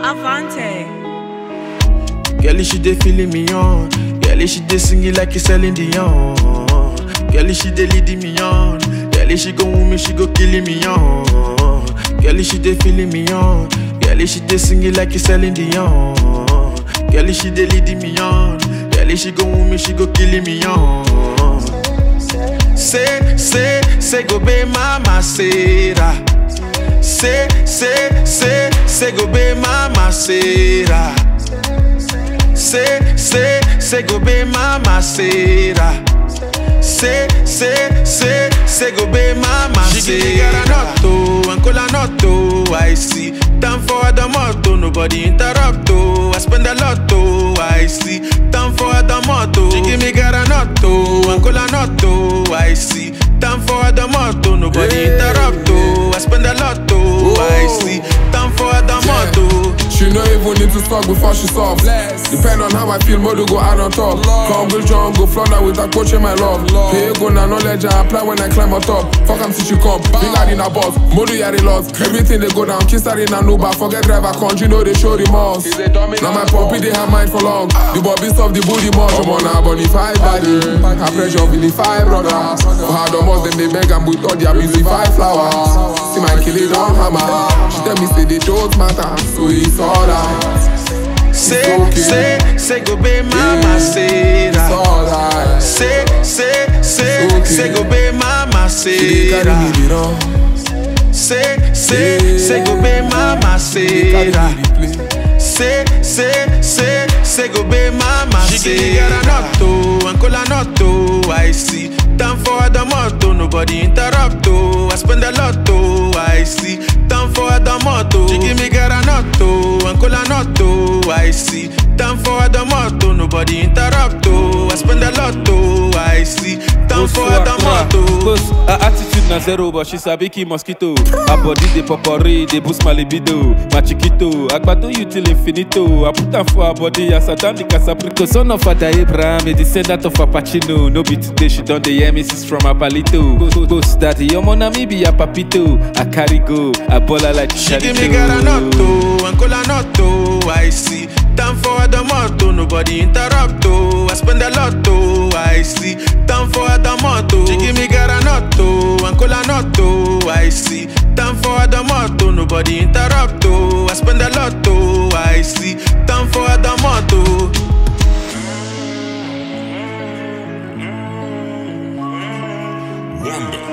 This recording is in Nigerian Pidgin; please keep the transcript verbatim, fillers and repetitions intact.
Avante. Girlie, she dey feeling me on. Girlie, she dey singing like it's Celine Dion. Girlie, she dey leading me on. Girlie, she go woo me, she go killing me on. Girlie, she dey feeling me on. Girlie, she dey singing like it's Celine Dion. Girlie, she dey leading me on. Girlie, she go woo me, she go killing me on. Say, say, say, go be mama, Sarah. Say, say, say, say, go be mama, Sarah. Say, say, say, go be mama, Sarah. Say, say, say, say, go be mama, Sarah. She give me garanotto, Ancola notto, I see. Time for the motto, nobody interrupt, oh. I spend a lot, oh, I see. Time for the motto. She give me garanotto, Ancola notto, I see. Time for the motto, nobody yeah. interrupt, oh. I spend a lot, oh, I see. Time for the yeah. motto. She no even need to talk before she soft. Depend on how I feel, mother go out on top. Come go John, go flounder with a coach in my love. Pay go na knowledge I apply when I climb on top. Fuck am since she come, big lad in a boss. Mother yari lost, everything they go down. Kiss her in an Uber, forget driver country, know they show remorse. Now my puppy they have mind for long. The bobby stuff, the booty much. I'm on a bunny five body. Her pressure really five brothers. For her the most them they beg and with all their busy five flowers. See my kill it on hammer. She tell me say they don't matter, so it's alright. Say, okay. say, say, go be mama, Sarah. It's alright. Say, say, say, okay. say, go be mama, Sarah. Say, say, say, go be mama, Sarah. Say, say, say, say, go be mama, Sarah. She give me garanotto, Ancola notto, I see. Time for the motto, nobody interrupt, oh. I spend a lot, oh, I see. Time for the motto. She give me garanotto, Ancola notto, I see. Time for the motto, nobody interrupt, oh. I spend a lot, oh, I see. Time for the motto. Her attitude na zero, but she's a big mosquito. Her body dey popori, dey boost my libido. My chiquito, Agbado you till infinito. I put her for her body as a dandy casaprito. Son of Father Abraham, a descendant of Apachino. No be today, she done the emissions from Apalito. Ghost, ghost daddy, your mona me be a papito. I carry go, I baller like she give me garanotto, Ancola notto, I see. Time for the motto, nobody interrupt, oh. I spend a lot, oh, I see. Time for the motto. She give me garanotto, Ancola notto, I see. Time for the motto, nobody interrupt, oh. I spend a lot, oh, I see. Time for the motto. Wonder.